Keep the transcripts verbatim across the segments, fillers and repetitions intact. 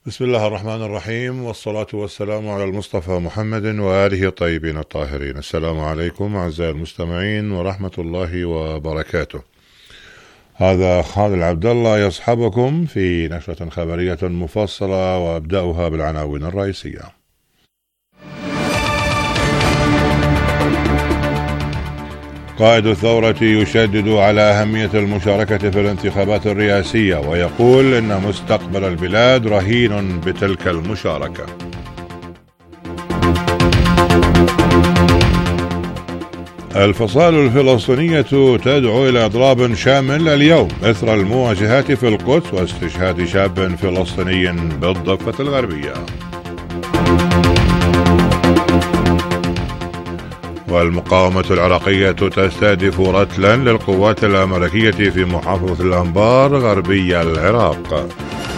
بسم الله الرحمن الرحيم، والصلاة والسلام على المصطفى محمد وآله الطيبين الطاهرين. السلام عليكم أعزائي المستمعين ورحمة الله وبركاته. هذا خالد عبد الله يصحبكم في نشرة خبرية مفصلة، وأبدأها بالعناوين الرئيسية. قائد الثورة يشدد على أهمية المشاركة في الانتخابات الرئاسية، ويقول إن مستقبل البلاد رهين بتلك المشاركة. الفصائل الفلسطينية تدعو إلى إضراب شامل اليوم إثر المواجهات في القدس واستشهاد شاب فلسطيني بالضفة الغربية. والمقاومة العراقية تستهدف رتلا للقوات الأمريكية في محافظة الأنبار غربي العراق.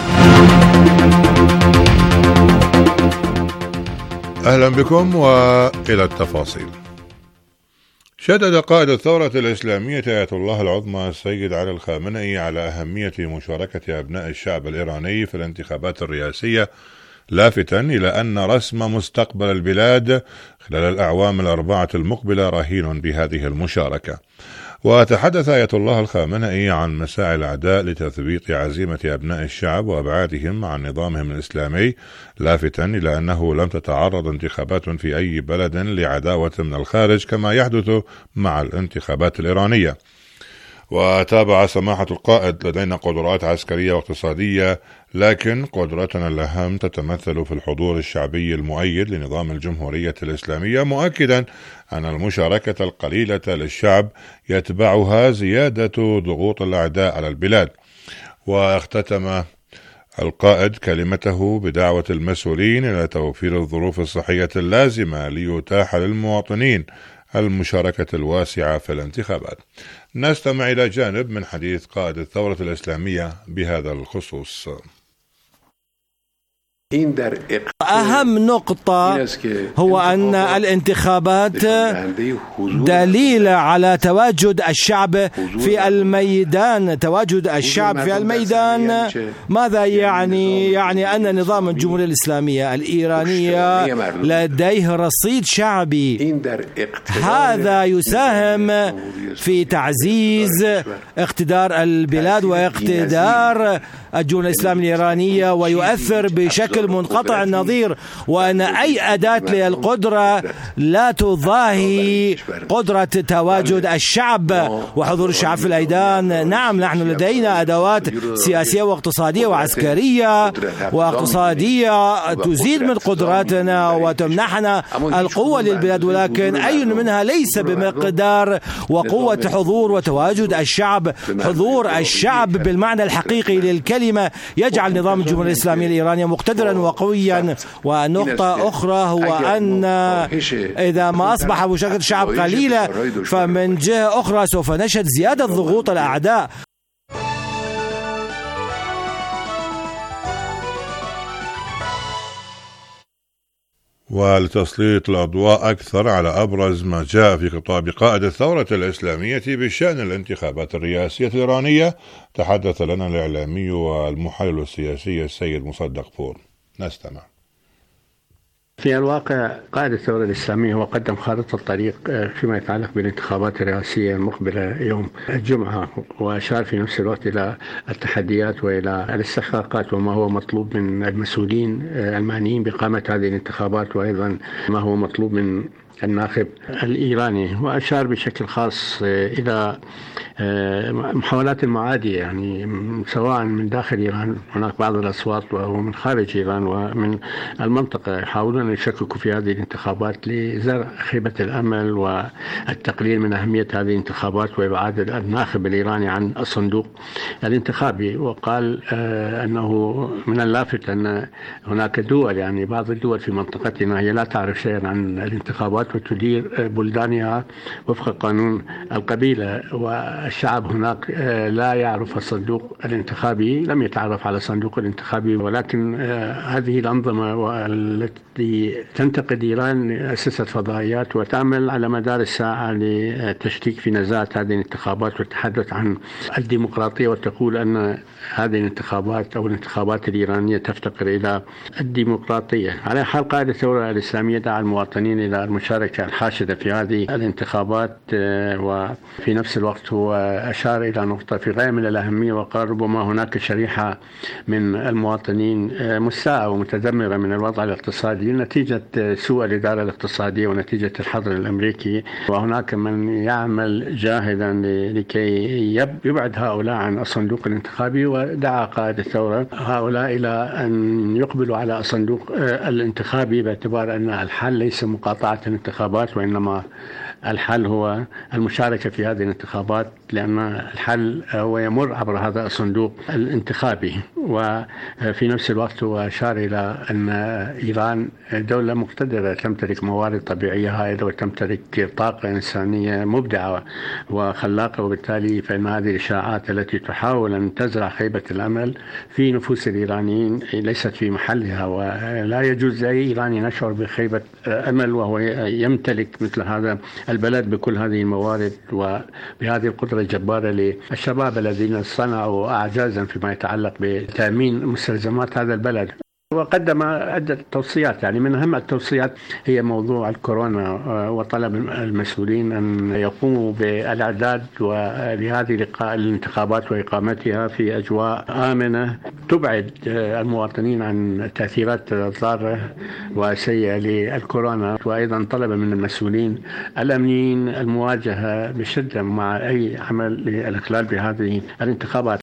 أهلا بكم وإلى التفاصيل. شدد قائد الثورة الإسلامية آية الله العظمى السيد علي الخامنئي على أهمية مشاركة أبناء الشعب الإيراني في الانتخابات الرئاسية، لافتا إلى أن رسم مستقبل البلاد خلال الأعوام الأربعة المقبلة رهين بهذه المشاركة. وتحدث آية الله الخامنئي عن مساعي الأعداء لتثبيط عزيمة أبناء الشعب وأبعادهم عن نظامهم الإسلامي، لافتا إلى أنه لم تتعرض انتخابات في أي بلد لعداوة من الخارج كما يحدث مع الانتخابات الإيرانية. وتابع سماحة القائد: لدينا قدرات عسكرية واقتصادية، لكن قدرتنا الأهم تتمثل في الحضور الشعبي المؤيد لنظام الجمهورية الإسلامية، مؤكدا أن المشاركة القليلة للشعب يتبعها زيادة ضغوط الأعداء على البلاد. واختتم القائد كلمته بدعوة المسؤولين إلى توفير الظروف الصحية اللازمة ليتاح للمواطنين المشاركة الواسعة في الانتخابات. نستمع إلى جانب من حديث قائد الثورة الإسلامية بهذا الخصوص. أهم نقطة هو أن الانتخابات دليل على تواجد الشعب في الميدان. تواجد الشعب في الميدان ماذا يعني؟ يعني أن نظام الجمهورية الإسلامية الإيرانية لديه رصيد شعبي، هذا يساهم في تعزيز اقتدار البلاد واقتدار الجمهورية الإسلامية الإيرانية، ويؤثر بشكل منقطع النظير، وأن أي أداة للقدرة لا تضاهي قدرة تواجد الشعب وحضور الشعب في الميدان. نعم، نحن لدينا أدوات سياسية واقتصادية وعسكرية واقتصادية تزيد من قدراتنا وتمنحنا القوة للبلاد، ولكن أي منها ليس بمقدار وقوة حضور وتواجد الشعب. حضور الشعب بالمعنى الحقيقي للكلمة يجعل نظام الجمهورية الإسلامية الإيرانية مقتدرا وقويا. ونقطة أخرى هو أن إذا ما أصبح مشاركة الشعب قليلة، فمن جهة أخرى سوف نشهد زيادة ضغوط الأعداء. ولتسليط الأضواء أكثر على أبرز ما جاء في خطاب قائد الثورة الإسلامية بشأن الانتخابات الرئاسية الإيرانية، تحدث لنا الإعلامي والمحلل السياسي السيد مصدق فور. نستمع. في الواقع قائد الثورة الإسلامية هو قدم خارطة الطريق فيما يتعلق بالانتخابات الرئاسية المقبلة يوم الجمعة، وأشار في نفس الوقت إلى التحديات وإلى الاستحقاقات وما هو مطلوب من المسؤولين المعنيين بإقامة هذه الانتخابات، وأيضا ما هو مطلوب من الناخب الإيراني. وأشار بشكل خاص إلى محاولات المعادية، يعني سواء من داخل إيران، هناك بعض الأصوات ومن خارج إيران ومن المنطقة يحاولون أن يشككوا في هذه الانتخابات لزرع خيبة الأمل والتقليل من أهمية هذه الانتخابات وإبعاد الناخب الإيراني عن الصندوق الانتخابي. وقال أنه من اللافت أن هناك دول، يعني بعض الدول في منطقتنا، هي لا تعرف شيئا عن الانتخابات الانتخابات وتدير بلدانها وفق قانون القبيلة، والشعب هناك لا يعرف الصندوق الانتخابي، لم يتعرف على الصندوق الانتخابي، ولكن هذه الأنظمة التي تنتقد إيران أسست فضائيات وتعمل على مدار الساعة لتشكيك في نزاهة هذه الانتخابات والتحدث عن الديمقراطية، وتقول أن هذه الانتخابات أو الانتخابات الإيرانية تفتقر إلى الديمقراطية. على حال قائد الثورة الإسلامية دعا المواطنين إلى المشاركة الحاشدة في هذه الانتخابات، وفي نفس الوقت هو أشار إلى نقطة في غاية من الأهمية، وقال ربما هناك شريحة من المواطنين مستاءة ومتذمرة من الوضع الاقتصادي نتيجة سوء الإدارة الاقتصادية ونتيجة الحظر الأمريكي، وهناك من يعمل جاهدا لكي يبعد هؤلاء عن الصندوق الانتخابي. ودعا قائد الثورة هؤلاء إلى أن يقبلوا على الصندوق الانتخابي، باعتبار أن الحل ليس مقاطعة الانتخابات، وإنما الحل هو المشاركة في هذه الانتخابات، لأن الحل هو يمر عبر هذا الصندوق الانتخابي. وفي نفس الوقت هو أشار إلى أن إيران دولة مقتدرة، تمتلك موارد طبيعية هائلة وتمتلك طاقة إنسانية مبدعة وخلاقة، وبالتالي فإن هذه الإشاعات التي تحاول أن تزرع خيبة الأمل في نفوس الإيرانيين ليست في محلها، ولا يجوز لأي إيراني نشعر بخيبة أمل وهو يمتلك مثل هذا البلد بكل هذه الموارد وبهذه القدرة الجبارة للشباب الذين صنعوا أعجازا فيما يتعلق بتأمين مستلزمات هذا البلد. وقدم عدة توصيات، يعني من أهم التوصيات هي موضوع الكورونا، وطلب المسؤولين أن يقوموا بالإعداد لهذه الانتخابات وإقامتها في أجواء آمنة تبعد المواطنين عن التأثيرات الضارة والسيئة للكورونا. وأيضا طلب من المسؤولين الأمنيين المواجهة بشدة مع أي عمل للإخلال بهذه الانتخابات.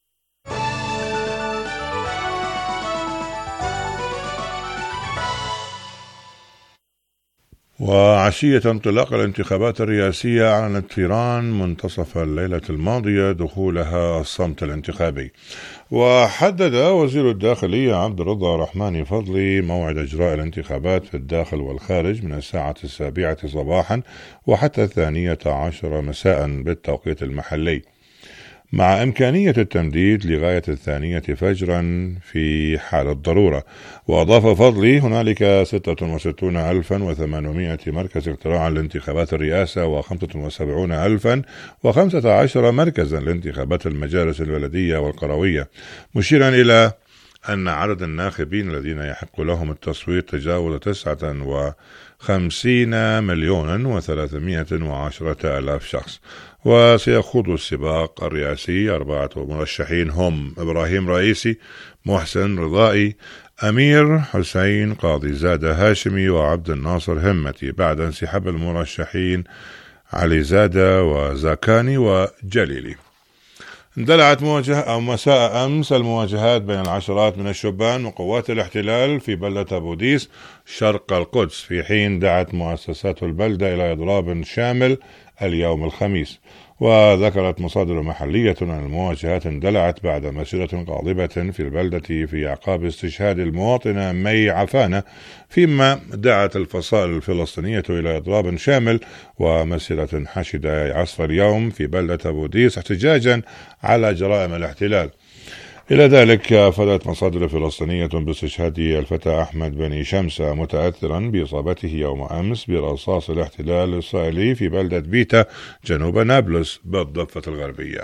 وعشية انطلاق الانتخابات الرئاسية أعلنت إيران منتصف الليلة الماضية دخولها الصمت الانتخابي. وحدد وزير الداخلية عبد الرضا رحماني فضلي موعد إجراء الانتخابات في الداخل والخارج من الساعة السابعة صباحا وحتى الثانية عشر مساء بالتوقيت المحلي، مع إمكانية التمديد لغاية الثانية فجرا في حال الضرورة. وأضاف فضلي هنالك ستة وستون ألفا وثمانمائة مركز اقتراع لانتخابات الرئاسة وخمسة وسبعين ألفا وخمسة عشر مركزا لانتخابات المجالس البلدية والقروية، مشيرا إلى أن عدد الناخبين الذين يحق لهم التصويت تجاوز تسعة وخمسين مليون وثلاثمائة وعشرة آلاف شخص. وسيخوض السباق الرئاسي أربعة مرشحين هم إبراهيم رئيسي، محسن رضائي، أمير حسين قاضي زادة هاشمي، وعبد الناصر همتي، بعد انسحاب المرشحين علي زادة وزاكاني وجليلي. اندلعت مواجهة أو مساء أمس المواجهات بين العشرات من الشبان وقوات الاحتلال في بلدة أبو ديس شرق القدس، في حين دعت مؤسسات البلدة إلى إضراب شامل اليوم الخميس. وذكرت مصادر محلية أن المواجهات اندلعت بعد مسيرة غاضبة في البلدة في أعقاب استشهاد المواطنة مي عفانة، فيما دعت الفصائل الفلسطينية إلى إضراب شامل ومسيرة حشدة عصر اليوم في بلدة أبو ديس احتجاجا على جرائم الاحتلال. إلى ذلك أفادت مصادر فلسطينية باستشهاد الفتى أحمد بني شمسة متأثرا بإصابته يوم أمس برصاص الاحتلال الإسرائيلي في بلدة بيتا جنوب نابلس بالضفة الغربية.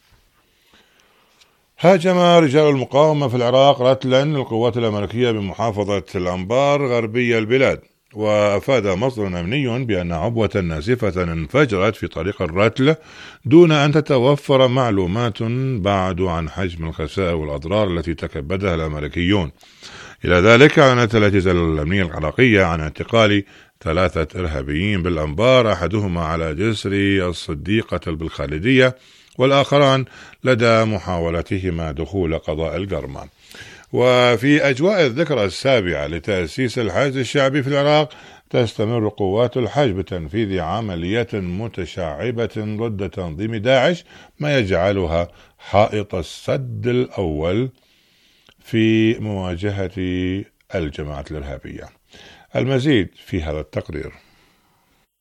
هاجم رجال المقاومة في العراق رتلا القوات الأمريكية بمحافظة الأنبار غربي البلاد. وأفاد مصدر أمني بأن عبوة ناسفة انفجرت في طريق الرتل دون أن تتوفر معلومات بعد عن حجم الخسائر والأضرار التي تكبدها الأمريكيون. إلى ذلك أعلنت الأجهزة الأمنية العراقية عن اعتقال ثلاثة إرهابيين بالأنبار، أحدهما على جسر الصديقة بالخالدية والآخران لدى محاولتهما دخول قضاء القرمان. وفي أجواء الذكرى السابعة لتأسيس الحشد الشعبي في العراق تستمر قوات الحشد بتنفيذ عمليات متشعبة ضد تنظيم داعش، ما يجعلها حائط السد الأول في مواجهة الجماعات الإرهابية. المزيد في هذا التقرير.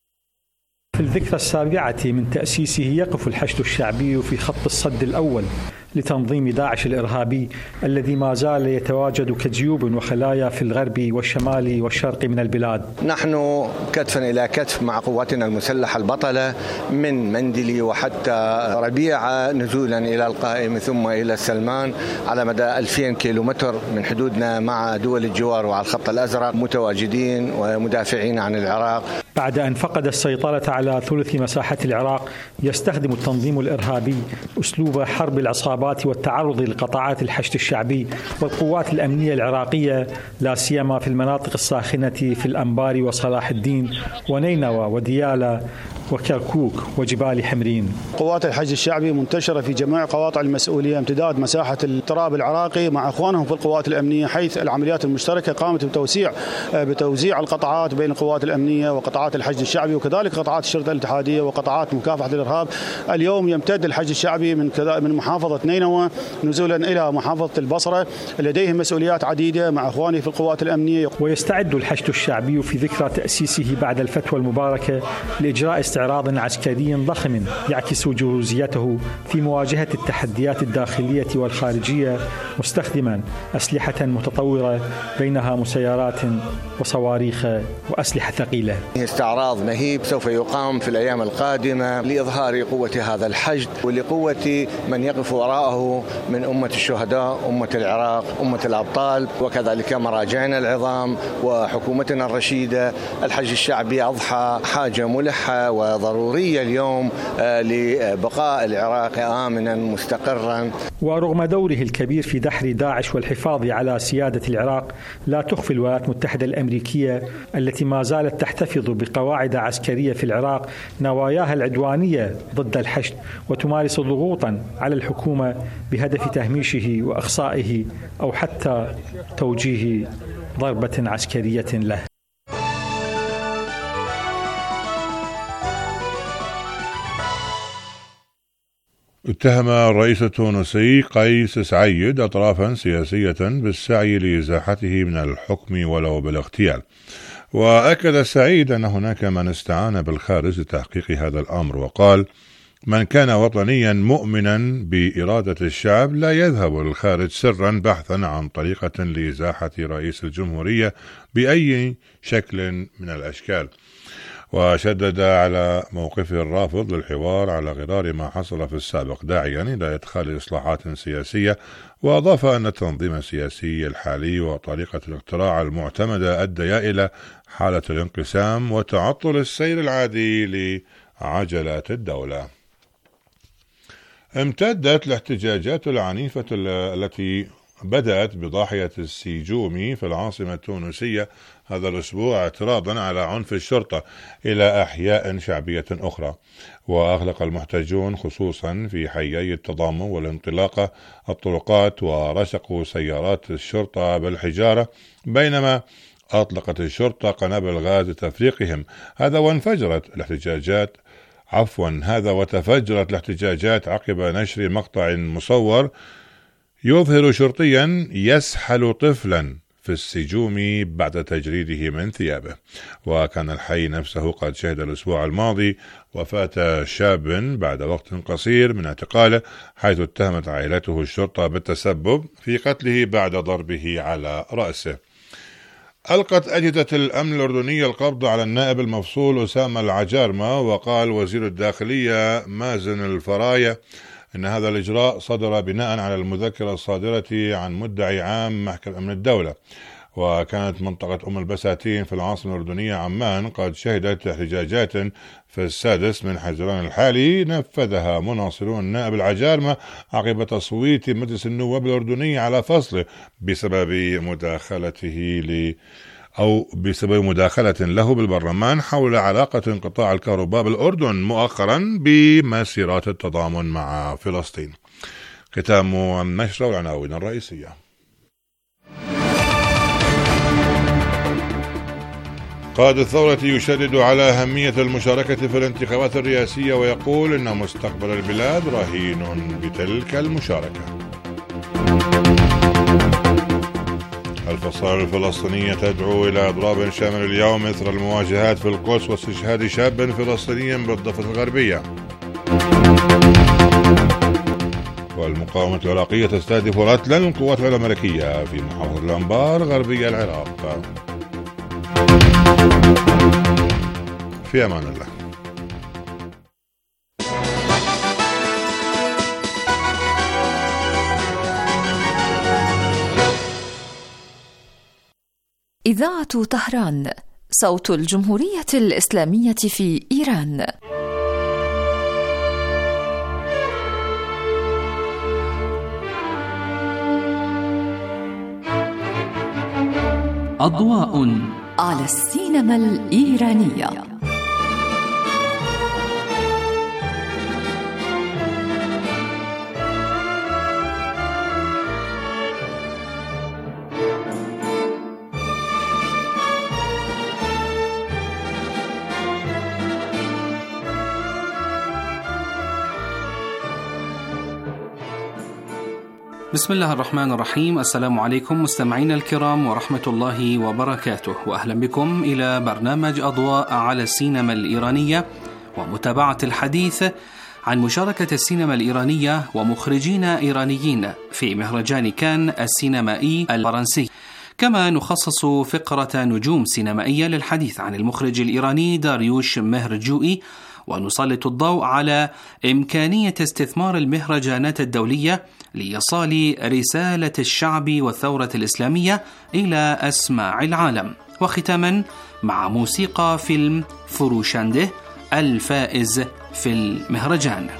في الذكرى السابعة من تأسيسه يقف الحشد الشعبي في خط الصد الأول لتنظيم داعش الإرهابي الذي ما زال يتواجد كجيوب وخلايا في الغرب والشمال والشرق من البلاد. نحن كتفا إلى كتف مع قواتنا المسلحة البطلة من مندلي وحتى ربيعة نزولا إلى القائم ثم إلى سلمان على مدى ألفين كيلومتر من حدودنا مع دول الجوار وعلى الخط الأزرق متواجدين ومدافعين عن العراق. بعد أن فقد السيطرة على ثلث مساحة العراق يستخدم التنظيم الإرهابي أسلوب حرب العصابات والتعرض لقطاعات الحشد الشعبي والقوات الأمنية العراقية لا سيما في المناطق الساخنة في الأنبار وصلاح الدين ونينوى وديالى وكركوك وجبال حمرين. قوات الحشد الشعبي منتشرة في جميع قواطع المسؤولية امتداد مساحة التراب العراقي مع أخوانهم في القوات الأمنية، حيث العمليات المشتركة قامت بتوسيع بتوزيع القطاعات بين القوات الأمنية وقطاعات الحشد الشعبي وكذلك قطاعات الشرطة الاتحادية وقطاعات مكافحة الإرهاب. اليوم يمتد الحشد الشعبي من من محافظة نينوى نزولا إلى محافظة البصرة، لديهم مسؤوليات عديدة مع أخوانه في القوات الأمنية. ويستعد الحشد الشعبي في ذكرى تأسيسه بعد الفتوى المباركة لإجراء استعراض عسكري ضخم يعكس جهوزيته في مواجهة التحديات الداخلية والخارجية، مستخدما أسلحة متطورة بينها مسيرات وصواريخ وأسلحة ثقيلة. استعراض مهيب سوف يقام في الأيام القادمة لإظهار قوة هذا الحشد ولقوة من يقف وراءه من أمة الشهداء، أمة العراق، أمة الأبطال، وكذلك مراجعنا العظام وحكومتنا الرشيدة. الحشد الشعبي أضحى حاجة ملحة وضرورية اليوم لبقاء العراق آمنا مستقرا. ورغم دوره الكبير في دحر داعش والحفاظ على سيادة العراق، لا تخفي الولايات المتحدة الأمريكية التي ما زالت تحتفظ بقواعد عسكرية في العراق نواياها العدوانية ضد الحشد، وتمارس ضغوطا على الحكومة بهدف تهميشه وإخصائه أو حتى توجيه ضربة عسكرية له. اتهم الرئيس التونسي قيس سعيد أطرافا سياسية بالسعي لإزاحته من الحكم ولو بالاغتيال. وأكد سعيد أن هناك من استعان بالخارج لتحقيق هذا الأمر، وقال: من كان وطنيا مؤمنا بإرادة الشعب لا يذهب للخارج سرا بحثا عن طريقة لإزاحة رئيس الجمهورية بأي شكل من الأشكال. وشدد على موقفه الرافض للحوار على غرار ما حصل في السابق، داعيا إلى إدخال إصلاحات سياسية. وأضاف أن التنظيم السياسي الحالي وطريقة الاقتراع المعتمدة أديا إلى حالة الانقسام وتعطل السير العادي لعجلات الدولة. امتدت الاحتجاجات العنيفة التي بدأت بضاحية السيجومي في العاصمة التونسية هذا الأسبوع اعتراضا على عنف الشرطة إلى أحياء شعبية أخرى. وأغلق المحتجون خصوصا في حيي التضامن والانطلاقة الطرقات ورشقوا سيارات الشرطة بالحجارة، بينما أطلقت الشرطة قنابل غاز لتفريقهم. هذا وانفجرت الاحتجاجات عفوا هذا وتفجرت الاحتجاجات عقب نشر مقطع مصور يظهر شرطيا يسحل طفلا في السجوم بعد تجريده من ثيابه. وكان الحي نفسه قد شهد الأسبوع الماضي وفاة شاب بعد وقت قصير من اعتقاله، حيث اتهمت عائلته الشرطة بالتسبب في قتله بعد ضربه على رأسه. ألقت أجهزة الأمن الأردنية القبض على النائب المفصول أسامة العجارمة، وقال وزير الداخلية مازن الفراية إن هذا الإجراء صدر بناء على المذكرة الصادرة عن مدعي عام محكمة أمن الدولة. وكانت منطقة أم البساتين في العاصمة الأردنية عمان قد شهدت احتجاجات في السادس من حزيران الحالي نفذها مناصرون النائب العجارمة عقب تصويت مجلس النواب الأردني على فصله بسبب مداخلته ل أو بسبب مداخلة له بالبرلمان حول علاقة انقطاع الكهرباء بالأردن مؤخرا بمسيرات التضامن مع فلسطين. ختام النشرة والعناوين الرئيسية. قائد الثورة يشدد على أهمية المشاركة في الانتخابات الرئاسية ويقول إن مستقبل البلاد رهين بتلك المشاركة. الفصائل الفلسطينية تدعو إلى إضراب شامل اليوم إثر المواجهات في القدس واستشهاد شاب فلسطيني بالضفة الغربية. والمقاومة العراقية تستهدف رتلا القوات الأمريكية في محافظة الأنبار غربية العراق. في أمان الله. إذاعة طهران، صوت الجمهورية الإسلامية في إيران. أضواء على السينما الإيرانية. بسم الله الرحمن الرحيم. السلام عليكم مستمعين الكرام ورحمة الله وبركاته، وأهلا بكم إلى برنامج أضواء على السينما الإيرانية، ومتابعة الحديث عن مشاركة السينما الإيرانية ومخرجين إيرانيين في مهرجان كان السينمائي الفرنسي. كما نخصص فقرة نجوم سينمائية للحديث عن المخرج الإيراني داريوش مهرجوئي، ونسلط الضوء على إمكانية استثمار المهرجانات الدولية لإيصال رسالة الشعب والثورة الإسلامية إلى أسماع العالم. وختاما مع موسيقى فيلم فروشنده الفائز في المهرجان.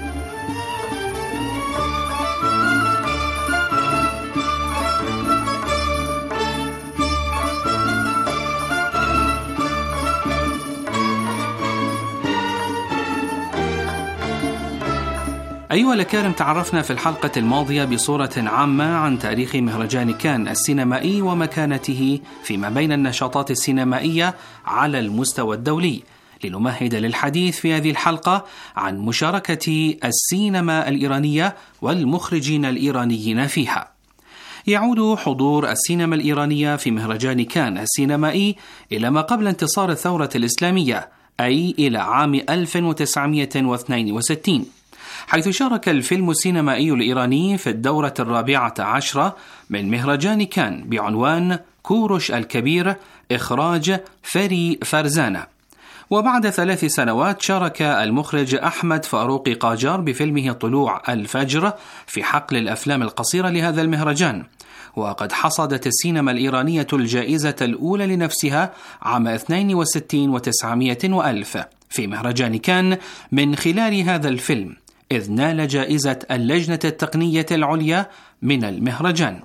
أيها الأكارم، تعرفنا في الحلقة الماضية بصورة عامة عن تاريخ مهرجان كان السينمائي ومكانته فيما بين النشاطات السينمائية على المستوى الدولي. لنمهد للحديث في هذه الحلقة عن مشاركة السينما الإيرانية والمخرجين الإيرانيين فيها. يعود حضور السينما الإيرانية في مهرجان كان السينمائي إلى ما قبل انتصار الثورة الإسلامية، أي إلى عام ألف وتسعمائة واثنين وستين، حيث شارك الفيلم السينمائي الإيراني في الدورة الرابعة عشرة من مهرجان كان بعنوان كوروش الكبير، إخراج فري فرزانة. وبعد ثلاث سنوات شارك المخرج أحمد فاروق قاجار بفيلمه طلوع الفجر في حقل الأفلام القصيرة لهذا المهرجان. وقد حصدت السينما الإيرانية الجائزة الأولى لنفسها عام اثنين وستين وتسعمائة وألف في مهرجان كان من خلال هذا الفيلم، إذ نال جائزة اللجنة التقنية العليا من المهرجان.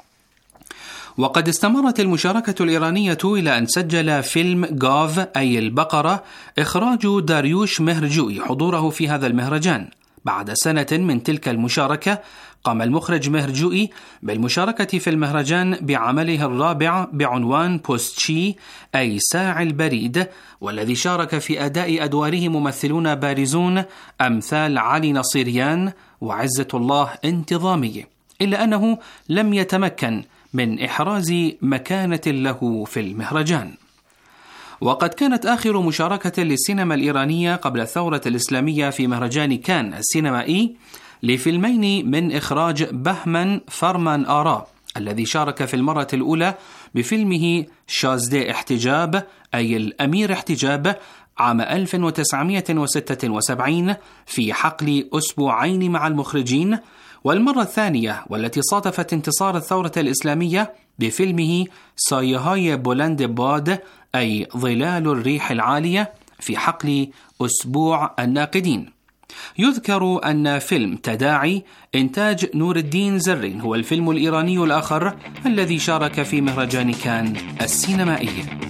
وقد استمرت المشاركة الإيرانية إلى أن سجل فيلم غاف أي البقرة، إخراج داريوش مهرجوئي، حضوره في هذا المهرجان. بعد سنة من تلك المشاركة قام المخرج مهرجوئي بالمشاركة في المهرجان بعمله الرابع بعنوان بوستشي أي ساعي البريد، والذي شارك في أداء أدواره ممثلون بارزون أمثال علي نصيريان وعزة الله انتظامي، إلا أنه لم يتمكن من إحراز مكانة له في المهرجان. وقد كانت آخر مشاركة للسينما الإيرانية قبل الثورة الإسلامية في مهرجان كان السينمائي لفيلمين من إخراج بهمن فرمان آرا، الذي شارك في المرة الأولى بفيلمه شازدي احتجاب أي الأمير احتجاب عام ألف وتسعمائة وستة وسبعين في حقل أسبوعين مع المخرجين، والمرة الثانية والتي صادفت انتصار الثورة الإسلامية بفيلمه سایه‌های بلند باد أي ظلال الريح العالية في حقل أسبوع الناقدين. يذكر أن فيلم تداعي إنتاج نور الدين زرين هو الفيلم الإيراني الآخر الذي شارك في مهرجان كان السينمائي.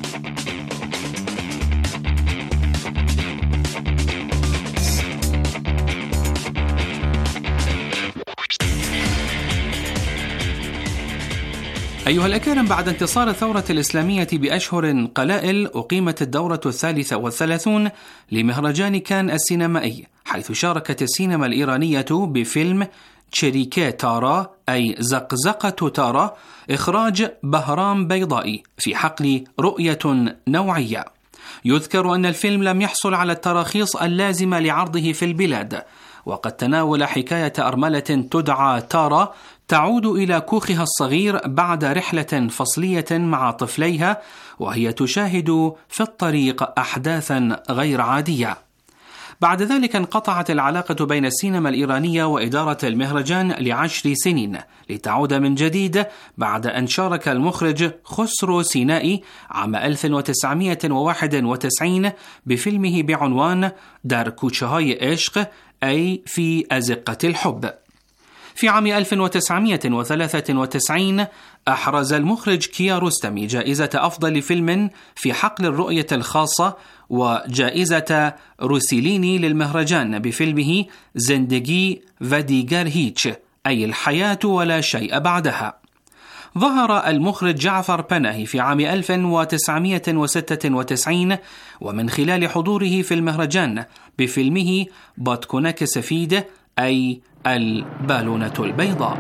أيها الأكارم، بعد انتصار الثورة الإسلامية بأشهر قلائل أقيمت الدورة الثالثة والثلاثون لمهرجان كان السينمائي، حيث شاركت السينما الإيرانية بفيلم تشريكي تارا أي زقزقة تارا إخراج بهرام بيضائي في حقل رؤية نوعية. يذكر أن الفيلم لم يحصل على التراخيص اللازمة لعرضه في البلاد، وقد تناول حكاية أرملة تدعى تارا تعود إلى كوخها الصغير بعد رحلة فصلية مع طفليها، وهي تشاهد في الطريق أحداثا غير عادية. بعد ذلك انقطعت العلاقة بين السينما الإيرانية وإدارة المهرجان لعشر سنين، لتعود من جديد بعد أن شارك المخرج خسرو سينائي عام ألف وتسعمائة وواحد وتسعين بفيلمه بعنوان در کوچه‌های عشق، أي في أزقة الحب. في عام ألف وتسعمائة وثلاثة وتسعين أحرز المخرج كيارستمي جائزة أفضل فيلم في حقل الرؤية الخاصة وجائزة روسيليني للمهرجان بفيلمه زندگی و دیگر هیچ، أي الحياة ولا شيء بعدها. ظهر المخرج جعفر پناهی في عام ألف وتسعمائة وستة وتسعين ومن خلال حضوره في المهرجان بفيلمه بادكونك سفيد، أي البالونة البيضاء.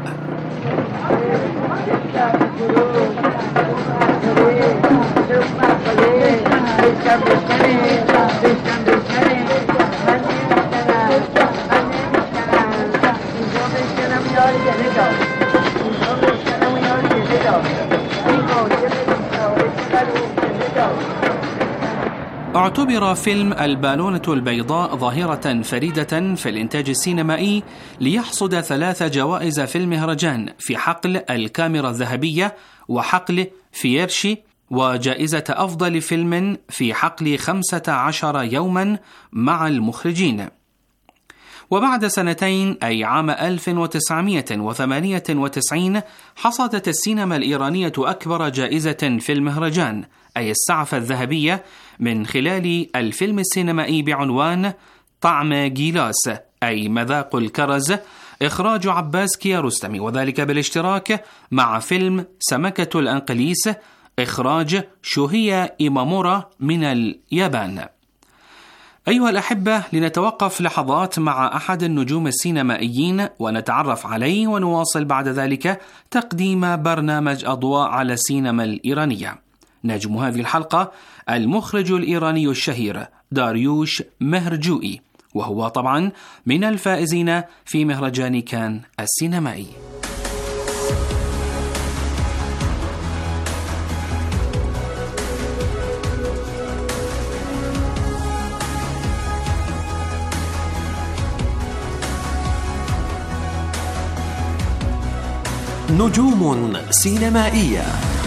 اعتبر فيلم البالونة البيضاء ظاهرة فريدة في الإنتاج السينمائي ليحصد ثلاث جوائز في المهرجان في حقل الكاميرا الذهبية وحقل فييرشي، وجائزة أفضل فيلم في حقل خمسة عشر يوما مع المخرجين. وبعد سنتين أي عام ألف وتسعمائة وثمانية وتسعين حصدت السينما الإيرانية أكبر جائزة في المهرجان، أي السعفة الذهبية، من خلال الفيلم السينمائي بعنوان طعم جيلاس، أي مذاق الكرز، إخراج عباس كيارستمي، وذلك بالاشتراك مع فيلم سمكة الأنقليس، إخراج شوهيا إيمامورا من اليابان. أيها الأحبة، لنتوقف لحظات مع أحد النجوم السينمائيين ونتعرف عليه، ونواصل بعد ذلك تقديم برنامج أضواء على السينما الإيرانية. نجم هذه الحلقة المخرج الإيراني الشهير داريوش مهرجوئي، وهو طبعا من الفائزين في مهرجان كان السينمائي. نجوم سينمائية.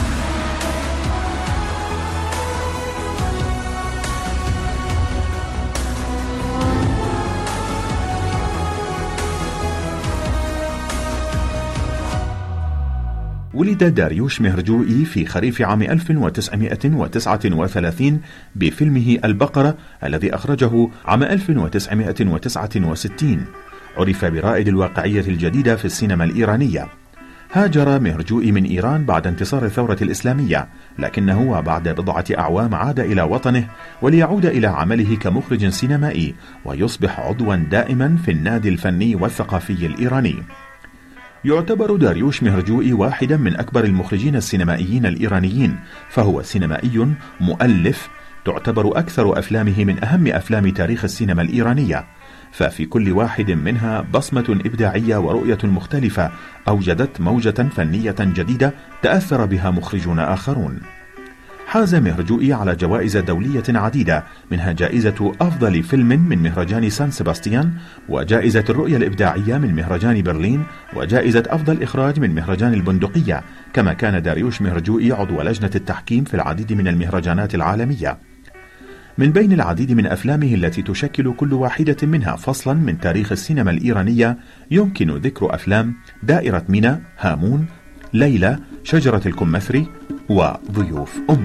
ولد داريوش مهرجوئي في خريف عام ألف وتسعمائة وتسعة وثلاثين بفيلمه البقرة الذي أخرجه عام ألف وتسعمائة وتسعة وستين. عرف برائد الواقعية الجديدة في السينما الإيرانية. هاجر مهرجوئي من إيران بعد انتصار الثورة الإسلامية، لكنه وبعد بضعة أعوام عاد إلى وطنه وليعود إلى عمله كمخرج سينمائي ويصبح عضوا دائما في النادي الفني والثقافي الإيراني. يعتبر داريوش مهرجوئي واحدا من أكبر المخرجين السينمائيين الإيرانيين، فهو سينمائي مؤلف، تعتبر أكثر أفلامه من أهم أفلام تاريخ السينما الإيرانية، ففي كل واحد منها بصمة إبداعية ورؤية مختلفة أوجدت موجة فنية جديدة تأثر بها مخرجون آخرون. حاز مهرجوئي على جوائز دولية عديدة، منها جائزة أفضل فيلم من مهرجان سان سيباستيان، وجائزة الرؤية الإبداعية من مهرجان برلين، وجائزة أفضل إخراج من مهرجان البندقية. كما كان داريوش مهرجوئي عضو لجنة التحكيم في العديد من المهرجانات العالمية. من بين العديد من أفلامه التي تشكل كل واحدة منها فصلا من تاريخ السينما الإيرانية يمكن ذكر أفلام دائرة مينا، هامون، ليلى، شجرة الكمثري، وضيوف أمي.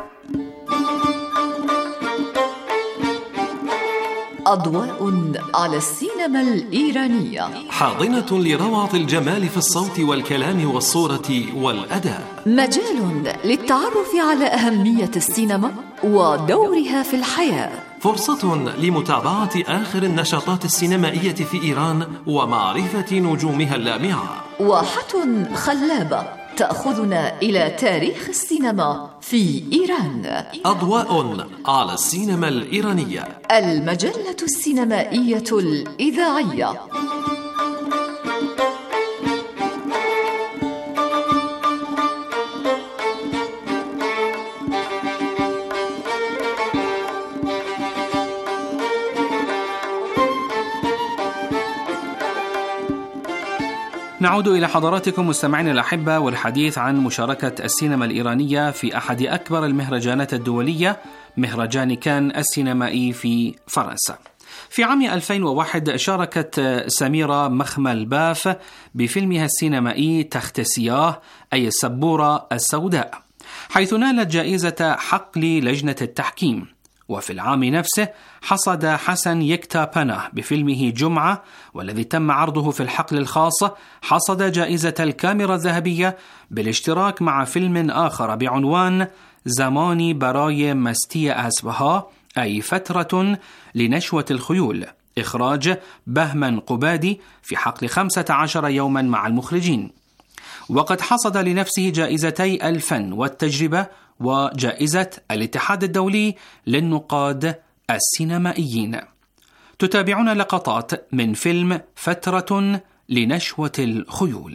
أضواء على السينما الإيرانية، حاضنة لروعة الجمال في الصوت والكلام والصورة والأداء، مجال للتعرف على أهمية السينما ودورها في الحياة. فرصة لمتابعة آخر النشاطات السينمائية في إيران ومعرفة نجومها اللامعة. واحة خلابة تأخذنا إلى تاريخ السينما في إيران. أضواء على السينما الإيرانية، المجلة السينمائية الإذاعية. نعود إلى حضراتكم مستمعين الأحبة والحديث عن مشاركة السينما الإيرانية في أحد أكبر المهرجانات الدولية، مهرجان كان السينمائي في فرنسا. في عام ألفين وواحد شاركت سميرة مخملباف بفيلمها السينمائي تخت سياه، أي السبورة السوداء، حيث نالت جائزة حقل لجنة التحكيم. وفي العام نفسه حصد حسن يكتابانه بفيلمه جمعة، والذي تم عرضه في الحقل الخاص، حصد جائزة الكاميرا الذهبية بالاشتراك مع فيلم آخر بعنوان زماني براي مستی اسبها، أي فترة لنشوة الخيول، إخراج بهمن قبادي، في حقل خمسة عشر يوما مع المخرجين. وقد حصد لنفسه جائزتي الفن والتجربة وجائزة الاتحاد الدولي للنقاد السينمائيين. تتابعون لقطات من فيلم فترة لنشوة الخيول.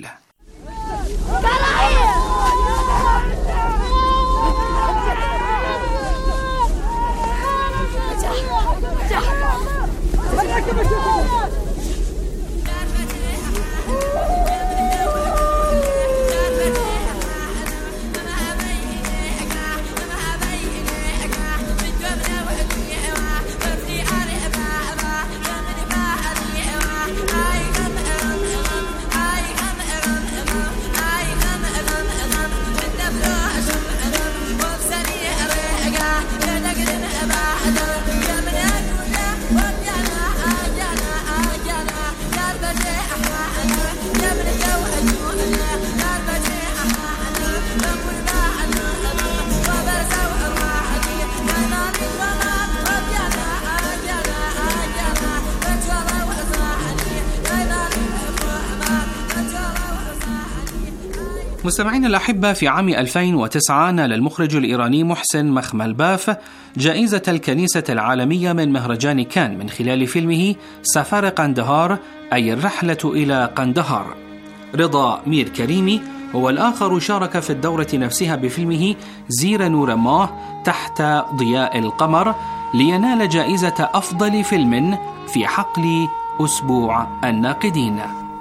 مستمعين الأحبة، في عام ألفين وتسعة نال المخرج الإيراني محسن مخملباف جائزة الكنيسة العالمية من مهرجان كان من خلال فيلمه سفر قندهار، أي الرحلة إلى قندهار. رضا مير كريمي هو الآخر شارك في الدورة نفسها بفيلمه زير نور ماه تحت ضياء القمر، لينال جائزة أفضل فيلم في حقل أسبوع الناقدين.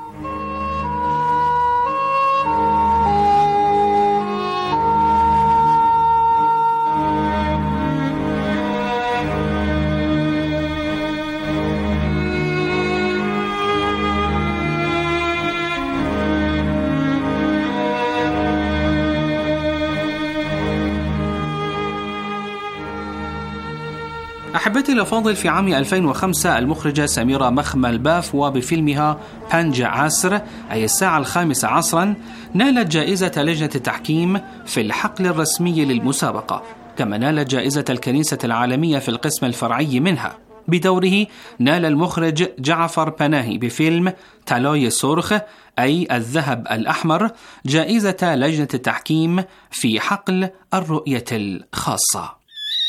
أحبتي الأفاضل، في عام ألفين وخمسة المخرجة سميرة مخملباف وبفيلمها بانجا عصر، أي الساعة الخامسة عصرا، نالت جائزة لجنة التحكيم في الحقل الرسمي للمسابقة، كما نالت جائزة الكنيسة العالمية في القسم الفرعي منها. بدوره نال المخرج جعفر بناهي بفيلم تالاي سرخ، أي الذهب الأحمر، جائزة لجنة التحكيم في حقل الرؤية الخاصة.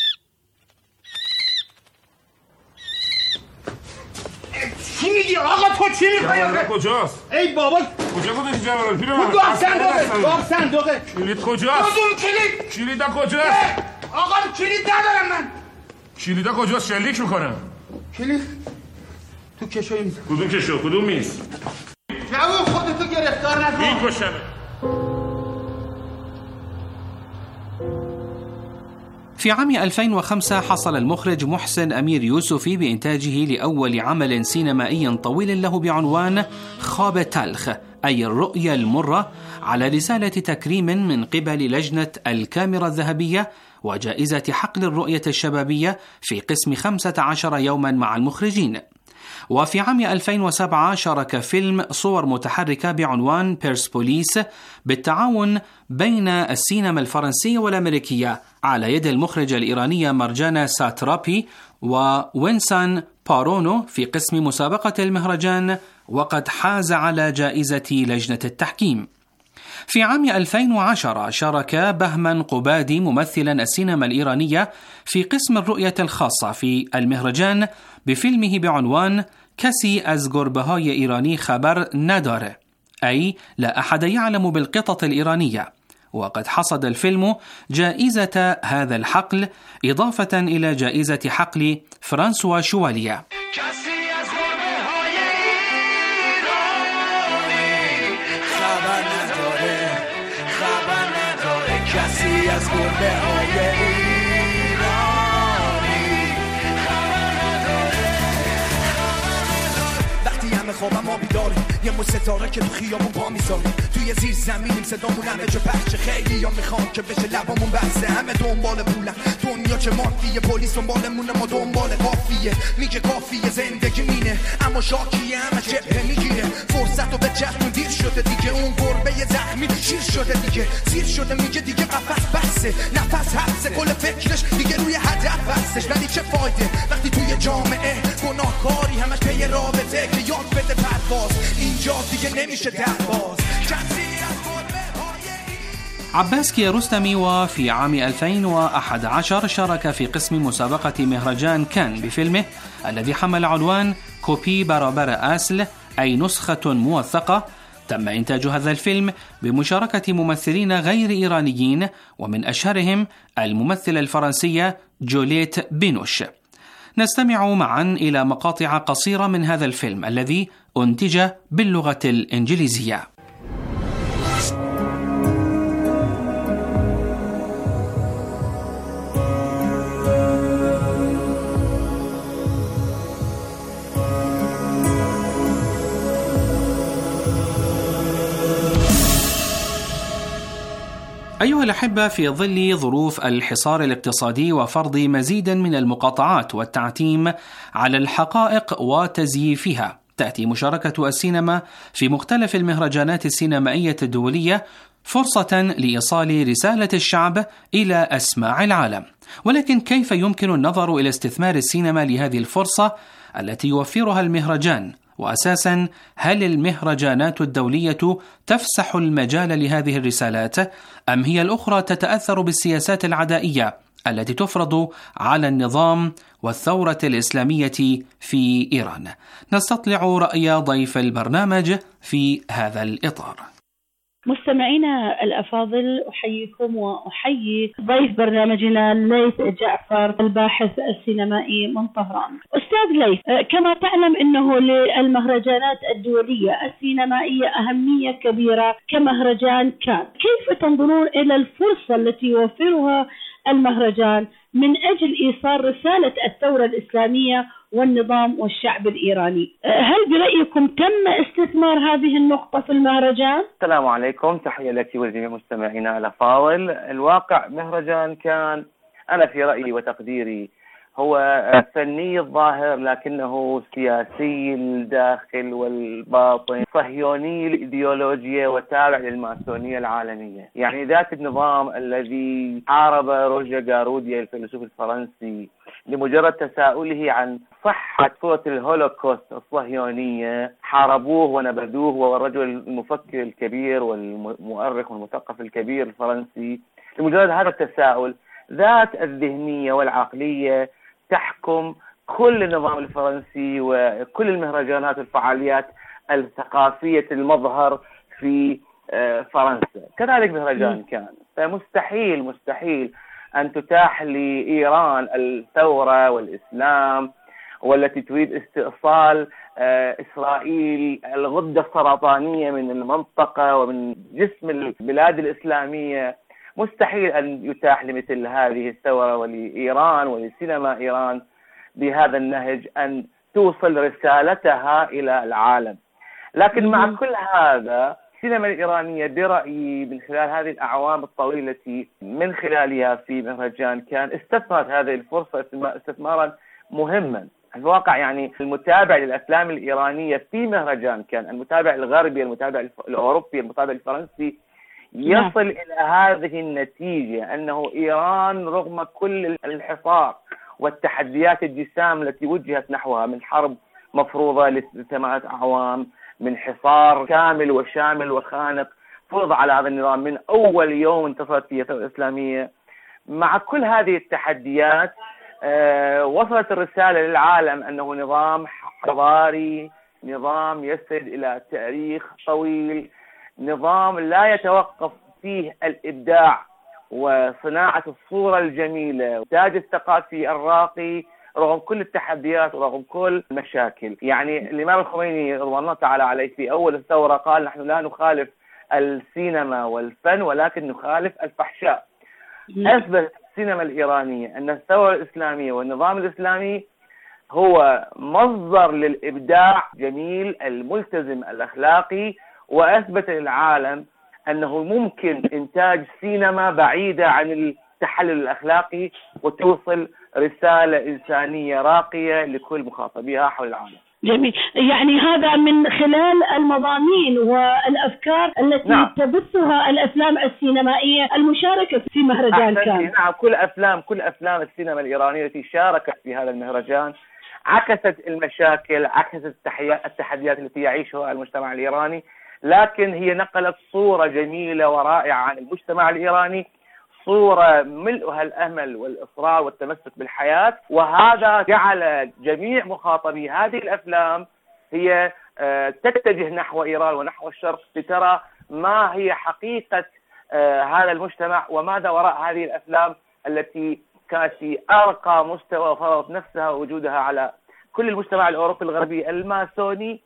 چی میگی آقا؟ تو چی میخوای؟ کجاست؟ ای بابا کجا گذاشتی جواهر پیرو؟ کدوم صندوقه؟ باب صندوقه. کلید کجاست؟ کدوم کلید؟ کلیدا کجاست؟ آقا کلید ندارم من. کلیدا کجاست؟ شلیک میکنم. کلید تو کشوی میز. کدوم کشو؟ کدوم میز؟ جواب خودتو گرفتار نکن. میکشم. في عام ألفين وخمسة حصل المخرج محسن أمير يوسفي بإنتاجه لأول عمل سينمائي طويل له بعنوان خواب تلخ، أي الرؤية المرة، على رسالة تكريم من قبل لجنة الكاميرا الذهبية وجائزة حقل الرؤية الشبابية في قسم خمسة عشر يوما مع المخرجين. وفي عام ألفين وسبعة شارك فيلم صور متحركة بعنوان بيرسبوليس بالتعاون بين السينما الفرنسية والأمريكية على يد المخرجة الإيرانية مرجانا ساترابي ووينسان بارونو في قسم مسابقة المهرجان، وقد حاز على جائزة لجنة التحكيم. في عام ألفين وعشرة شارك بهمن قبادي ممثلا السينما الإيرانية في قسم الرؤية الخاصة في المهرجان بفيلمه بعنوان کسی از گربه‌های ایرانی خبر نداره، أي لا أحد يعلم بالقطط الإيرانية، وقد حصد الفيلم جائزة هذا الحقل إضافة إلى جائزة حقل فرانسوا شواليا. خوابم ما بیداریم یه مو ستاره که تو خیابون پا میذاریم توی زیر زمینیم صدامون همه جا پخشه خیلی یا میخوام که بشه لبامون بسته همه دنبال پولن دنیا چه مادیه پلیس دنبالمونه ما دنبال قافیه میگه کافیه زندگی مینه اما شاکیه همه جبهه میگیره فرصت رو به جهتون دیر شده دیگه اون گربه زخمی شیر شده دیگه سیر شده میگه دیگه قفس بسته نفس حبسه کل فکرش دیگه روی هدف بستش ولی چه فایده وقتی توی جامعه گناهکاری همش پی رابطه که یاد بده پرواز اینجا دیگه نمیشه درباز. عباس كيارستمي وفي عام ألفين وأحد عشر شارك في قسم مسابقة مهرجان كان بفيلمه الذي حمل عنوان كوبي برابر أسل، أي نسخة موثقة. تم إنتاج هذا الفيلم بمشاركة ممثلين غير إيرانيين، ومن أشهرهم الممثلة الفرنسية جوليت بينوش. نستمع معا إلى مقاطع قصيرة من هذا الفيلم الذي أنتج باللغة الإنجليزية. أيها الأحبة، في ظل ظروف الحصار الاقتصادي وفرض مزيد من المقاطعات والتعتيم على الحقائق وتزييفها، تأتي مشاركة السينما في مختلف المهرجانات السينمائية الدولية فرصة لإيصال رسالة الشعب إلى أسماع العالم. ولكن كيف يمكن النظر إلى استثمار السينما لهذه الفرصة التي يوفرها المهرجان؟ وأساسا هل المهرجانات الدولية تفسح المجال لهذه الرسالات، أم هي الأخرى تتأثر بالسياسات العدائية التي تفرض على النظام والثورة الإسلامية في إيران؟ نستطلع رأي ضيف البرنامج في هذا الإطار. مستمعينا الأفاضل، أحييكم وأحيي ضيف برنامجنا ليث جعفر الباحث السينمائي من طهران. أستاذ ليث، كما تعلم أنه للمهرجانات الدولية السينمائية أهمية كبيرة كمهرجان كان، كيف تنظرون إلى الفرصة التي يوفرها المهرجان من أجل إيصال رسالة الثورة الإسلامية والنظام والشعب الإيراني؟ هل برأيكم تم استثمار هذه النقطة في المهرجان؟ السلام عليكم، تحية لك ولجميع مستمعينا الأفاضل. الواقع مهرجان كان، أنا في رأيي وتقديري، هو فني الظاهر لكنه سياسي الداخل والباطن، صهيوني الإيديولوجيا وتابع للماسونية العالمية. يعني ذات النظام الذي حارب روجر جاروديا الفيلسوف الفرنسي لمجرد تساؤله عن صحة صورة الهولوكوست الصهيونية، حاربوه ونبذوه، وهو الرجل المفكر الكبير والمؤرخ والمثقف الكبير الفرنسي. لمجرد هذا التساؤل ذات الذهنية والعقلية تحكم كل النظام الفرنسي وكل المهرجانات والفعاليات الثقافية المظهر في فرنسا. كذلك مهرجان كان، فمستحيل مستحيل أن تتاح لإيران الثورة والإسلام والتي تريد استئصال إسرائيل الغدة السرطانية من المنطقة ومن جسم البلاد الإسلامية. مستحيل أن يتاح لمثل هذه الثورة ولإيران ولسينما إيران بهذا النهج أن توصل رسالتها إلى العالم. لكن مع كل هذا السينما الإيرانية برأيي من خلال هذه الأعوام الطويلة من خلالها في مهرجان كان استثمرت هذه الفرصة استثمارا مهما. في الواقع يعني المتابع للأفلام الإيرانية في مهرجان كان، المتابع الغربي، المتابع الأوروبي، المتابع الفرنسي، يصل إلى هذه النتيجة أنه إيران رغم كل الحصار والتحديات الجسام التي وجهت نحوها من حرب مفروضة لثمانية أعوام، من حصار كامل وشامل وخانق فرض على هذا النظام من أول يوم انتصرت فيه الثورة الإسلامية. مع كل هذه التحديات أه وصلت الرسالة للعالم أنه نظام حضاري، نظام يسرد إلى تاريخ طويل، نظام لا يتوقف فيه الإبداع وصناعة الصورة الجميلة والتاج الثقافي الراقي رغم كل التحديات ورغم كل المشاكل. يعني الإمام الخميني رضوان الله تعالى عليه في أول الثورة قال: نحن لا نخالف السينما والفن ولكن نخالف الفحشاء. أثبت السينما الإيرانية أن الثورة الإسلامية والنظام الإسلامي هو مصدر للإبداع جميل الملتزم الأخلاقي، وأثبت للعالم أنه ممكن إنتاج سينما بعيدة عن التحلل الأخلاقي وتوصل رسالة إنسانية راقية لكل مخاطبيها حول العالم. جميل. يعني هذا من خلال المضامين والأفكار التي نعم. تبثها الأفلام السينمائية المشاركة في مهرجان كان. نعم، كل أفلام كل أفلام السينما الإيرانية التي شاركت في هذا المهرجان عكست المشاكل، عكست التحديات التي يعيشها المجتمع الإيراني، لكن هي نقلت صورة جميلة ورائعة عن المجتمع الإيراني، صورة ملؤها الأمل والإصرار والتمسك بالحياة. وهذا جعل جميع مخاطبي هذه الأفلام هي تتجه نحو إيران ونحو الشرق لترى ما هي حقيقة هذا المجتمع وماذا وراء هذه الأفلام التي كانت في أرقى مستوى وفرضت نفسها ووجودها على كل المجتمع الأوروبي الغربي الماسوني،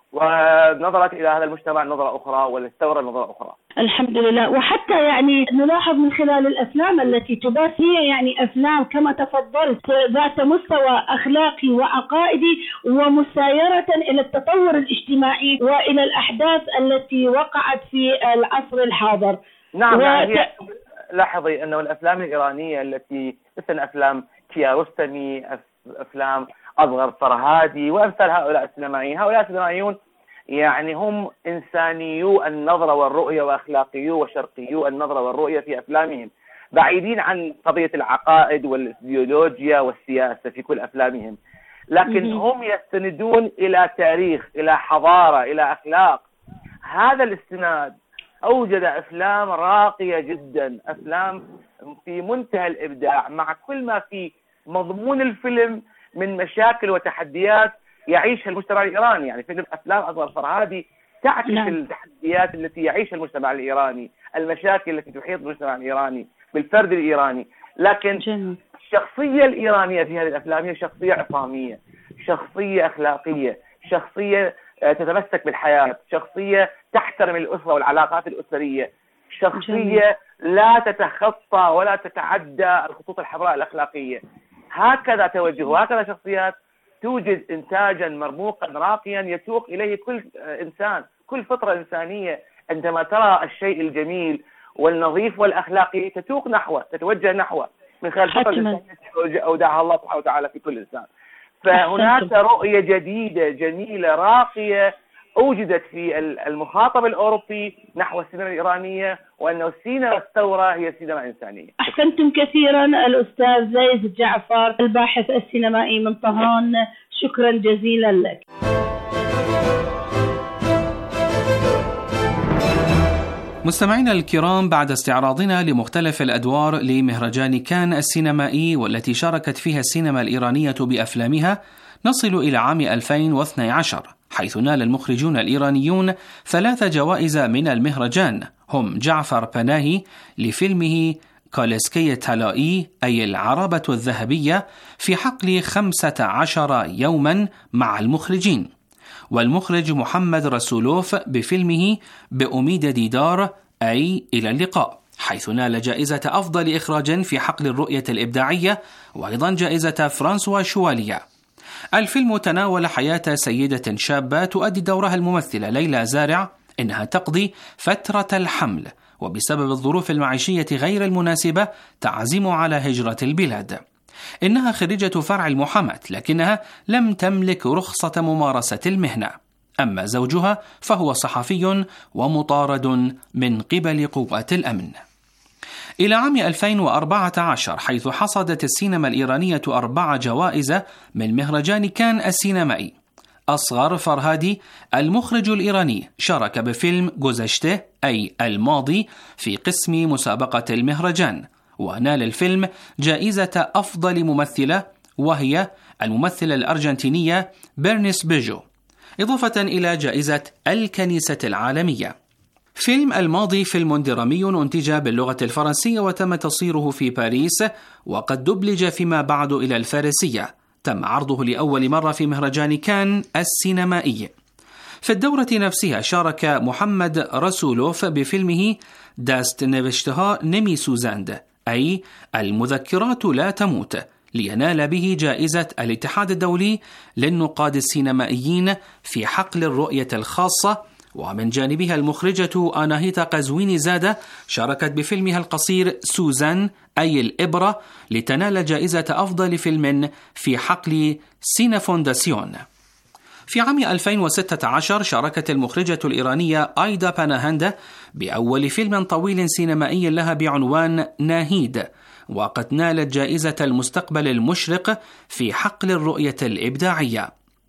ونظرت إلى هذا المجتمع نظرة أخرى وللثورة نظرة أخرى. الحمد لله. وحتى يعني نلاحظ من خلال الأفلام التي تبث هي يعني أفلام كما تفضلت ذات مستوى أخلاقي وعقائدي ومسايرة إلى التطور الاجتماعي وإلى الأحداث التي وقعت في العصر الحاضر. نعم. و... يعني لاحظي أنه الأفلام الإيرانية التي مثل أفلام كيارستمي، أفلام أصغر فرهادي وأمثال هؤلاء السينمائيين، هؤلاء السينمائيون يعني هم إنسانيو النظرة والرؤية وأخلاقيو وشرقيو النظرة والرؤية في أفلامهم، بعيدين عن قضية العقائد والإيديولوجيا والسياسة في كل أفلامهم، لكن هم يستندون إلى تاريخ، إلى حضارة، إلى أخلاق. هذا الاستناد أوجد أفلام راقية جدا، أفلام في منتهى الإبداع مع كل ما في مضمون الفيلم من مشاكل وتحديات يعيشها المجتمع الإيراني. يعني فيلم أفلام أصغر فرهادي تعكس نعم. التحديات التي يعيشها المجتمع الإيراني، المشاكل التي تحيط بالمجتمع الإيراني بالفرد الإيراني، لكن جميل. الشخصية الإيرانية في هذه الأفلام هي شخصية عصامية، شخصية أخلاقية، شخصية تتمسك بالحياة، شخصية تحترم الأسرة والعلاقات الأسرية، شخصية جميل. لا تتخطى ولا تتعدى الخطوط الحمراء الأخلاقية. هكذا توجه وهكذا شخصيات توجد إنتاجا مرموقا راقيا يتوق إليه كل إنسان، كل فطرة إنسانية عندما ترى الشيء الجميل والنظيف والأخلاقي تتوق نحوه، تتوجه نحوه من خلال الفطرة الإنسانية أودعها الله سبحانه وتعالى في كل إنسان. فهناك رؤية جديدة جميلة راقية أوجدت في المخاطب الأوروبي نحو السينما الإيرانية، وأنه السينما الثورة هي سينما إنسانية. أحسنتم كثيرا الأستاذ زيد جعفر الباحث السينمائي من طهران، شكرا جزيلا لك. مستمعينا الكرام، بعد استعراضنا لمختلف الأدوار لمهرجان كان السينمائي والتي شاركت فيها السينما الإيرانية بأفلامها، نصل إلى عام ألفين واثني عشر، حيث نال المخرجون الإيرانيون ثلاث جوائز من المهرجان، هم جعفر بناهي لفيلمه كالسكي طلائي أي العربة الذهبية في حقل خمسة عشر يوما مع المخرجين، والمخرج محمد رسولوف بفيلمه بأميد ديدار أي إلى اللقاء، حيث نال جائزة أفضل إخراج في حقل الرؤية الإبداعية، وأيضا جائزة فرانسوا شواليا. الفيلم تناول حياة سيدة شابة تؤدي دورها الممثلة ليلى زارع، إنها تقضي فترة الحمل وبسبب الظروف المعيشية غير المناسبة تعزم على هجرة البلاد. إنها خريجة فرع المحاماة، لكنها لم تملك رخصة ممارسة المهنة. أما زوجها فهو صحفي ومطارد من قبل قوات الأمن. إلى عام ألفين وأربعة عشر، حيث حصدت السينما الإيرانية أربع جوائز من مهرجان كان السينمائي. أصغر فرهادي المخرج الإيراني شارك بفيلم جوزشته أي الماضي في قسم مسابقة المهرجان، ونال الفيلم جائزة أفضل ممثلة وهي الممثلة الأرجنتينية بيرنيس بيجو، إضافة إلى جائزة الكنيسة العالمية. فيلم الماضي فيلم درامي أنتج باللغة الفرنسية وتم تصويره في باريس، وقد دبلج فيما بعد إلى الفارسية. تم عرضه لأول مرة في مهرجان كان السينمائي. في الدورة نفسها شارك محمد رسولوف بفيلمه داست نيفشتها نمي سوزاند أي المذكرات لا تموت، لينال به جائزة الاتحاد الدولي للنقاد السينمائيين في حقل الرؤية الخاصة. ومن جانبها المخرجة آناهيتا قزويني زادة شاركت بفيلمها القصير سوزان أي الإبرة، لتنال جائزة أفضل فيلم في حقل سينفونداسيون. في عام ألفين وستة عشر شاركت المخرجة الإيرانية آيدا باناهاندا بأول فيلم طويل سينمائي لها بعنوان ناهيد، وقد نالت جائزة المستقبل المشرق في حقل الرؤية الإبداعية.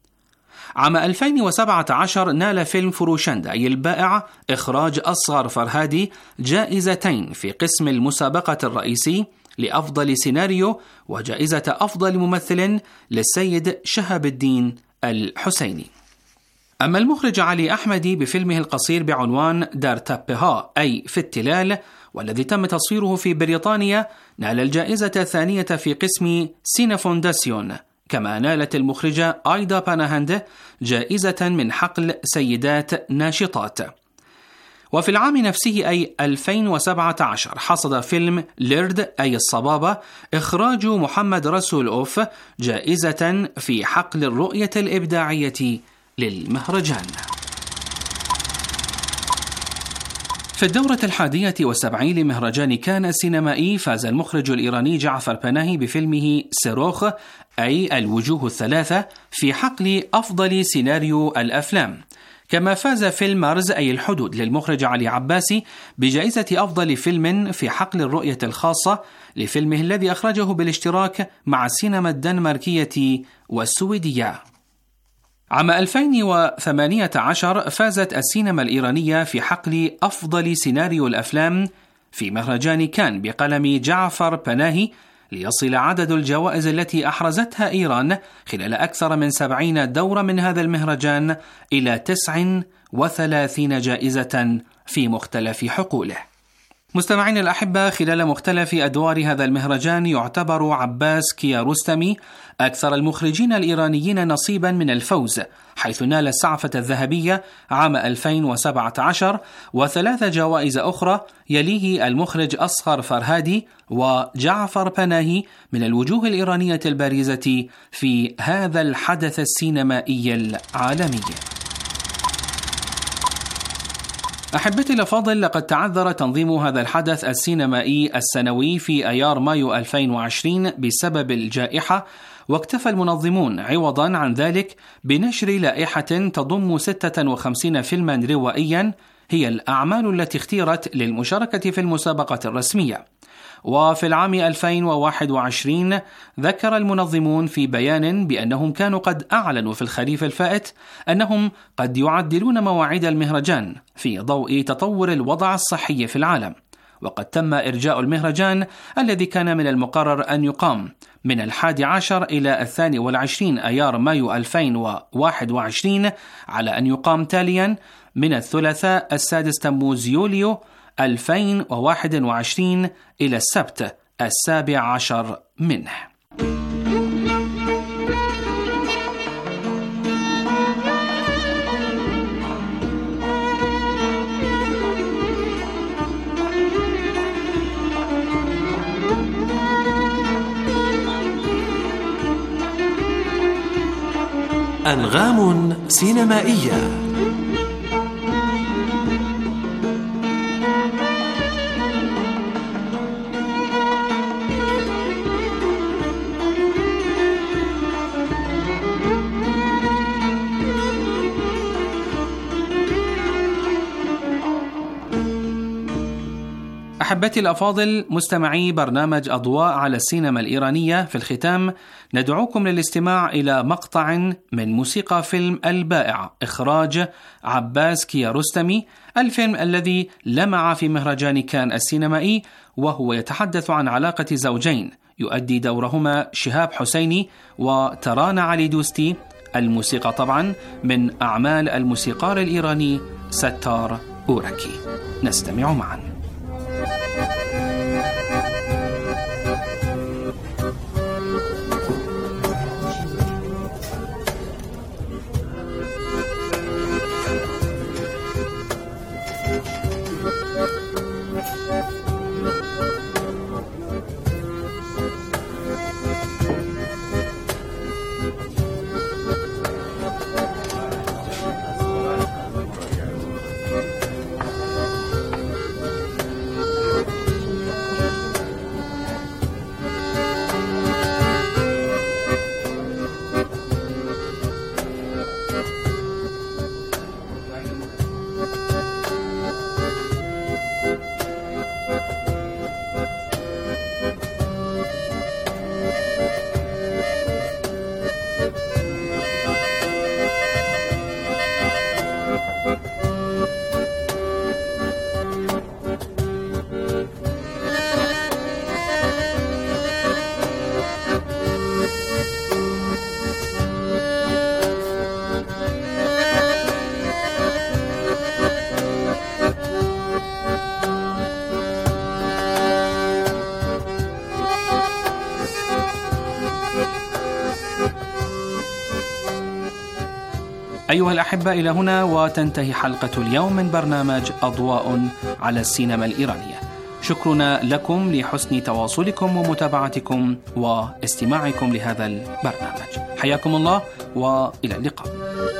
عام ألفين وسبعة عشر نال فيلم فروشند أي البائع إخراج أصغر فرهادي جائزتين في قسم المسابقة الرئيسي لأفضل سيناريو وجائزة أفضل ممثل للسيد شهاب الدين الحسيني. أما المخرج علي أحمدي بفيلمه القصير بعنوان دار تابها أي في التلال، والذي تم تصويره في بريطانيا، نال الجائزة الثانية في قسم سينفونداسيون. كما نالت المخرجة آيدا باناهاندا جائزة من حقل سيدات ناشطات. وفي العام نفسه أي ألفين وسبعة عشر حصد فيلم ليرد أي الصبابة إخراج محمد رسول أوف جائزة في حقل الرؤية الإبداعية للمهرجان. في الدورة الحادية والسبعين لمهرجان كان السينمائي فاز المخرج الإيراني جعفر بناهي بفيلمه سيروخ أي الوجوه الثلاثة في حقل أفضل سيناريو الأفلام. كما فاز فيلم مارز أي الحدود للمخرج علي عباسي بجائزة أفضل فيلم في حقل الرؤية الخاصة لفيلمه الذي أخرجه بالاشتراك مع السينما الدنماركية والسويدية. عام ألفين وثمانية عشر فازت السينما الإيرانية في حقل أفضل سيناريو الأفلام في مهرجان كان بقلم جعفر بناهي، ليصل عدد الجوائز التي أحرزتها إيران خلال أكثر من سبعين دورة من هذا المهرجان إلى تسع وثلاثين جائزة في مختلف حقوله. مستمعين الأحبة، خلال مختلف أدوار هذا المهرجان يعتبر عباس كيارستمي أكثر المخرجين الإيرانيين نصيبا من الفوز، حيث نال السعفة الذهبية عام ألفين وسبعة عشر وثلاث جوائز أخرى، يليه المخرج أصغر فرهادي وجعفر بناهي من الوجوه الإيرانية البارزة في هذا الحدث السينمائي العالمي. أحبتي الأفاضل، لقد تعذر تنظيم هذا الحدث السينمائي السنوي في أيار مايو ألفين وعشرين بسبب الجائحة، واكتفى المنظمون عوضا عن ذلك بنشر لائحة تضم ستة وخمسين فيلما روائيا هي الأعمال التي اختيرت للمشاركة في المسابقة الرسمية. وفي العام ألفين وواحد وعشرين ذكر المنظمون في بيان بأنهم كانوا قد أعلنوا في الخريف الفائت أنهم قد يعدلون مواعيد المهرجان في ضوء تطور الوضع الصحي في العالم، وقد تم إرجاء المهرجان الذي كان من المقرر أن يقام من الحادي عشر إلى الثاني والعشرين أيار مايو ألفين وواحد وعشرين على أن يقام تاليا من الثلاثاء السادس تموز يوليو ألفين وواحد وعشرين إلى السبت السابع عشر منه. أنغام سينمائية. أحبتي الأفاضل، مستمعي برنامج أضواء على السينما الإيرانية، في الختام ندعوكم للاستماع إلى مقطع من موسيقى فيلم البائع إخراج عباس كيارستمي، الفيلم الذي لمع في مهرجان كان السينمائي، وهو يتحدث عن علاقة زوجين يؤدي دورهما شهاب حسيني وترانا علي دوستي. الموسيقى طبعا من أعمال الموسيقار الإيراني ستار أوركي. نستمع معا. أيها الأحبة، إلى هنا وتنتهي حلقة اليوم من برنامج أضواء على السينما الإيرانية. شكرنا لكم لحسن تواصلكم ومتابعتكم واستماعكم لهذا البرنامج. حياكم الله وإلى اللقاء.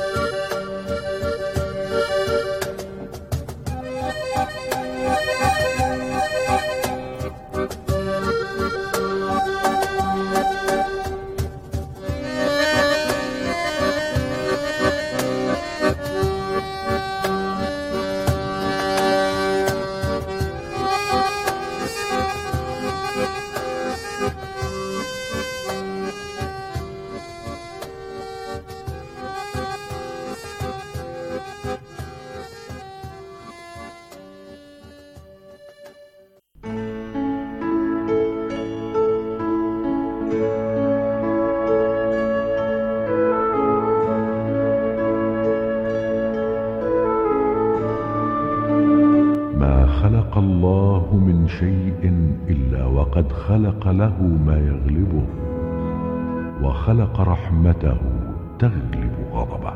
خلق الله من شيء إلا وقد خلق له ما يغلبه، وخلق رحمته تغلب غضبه.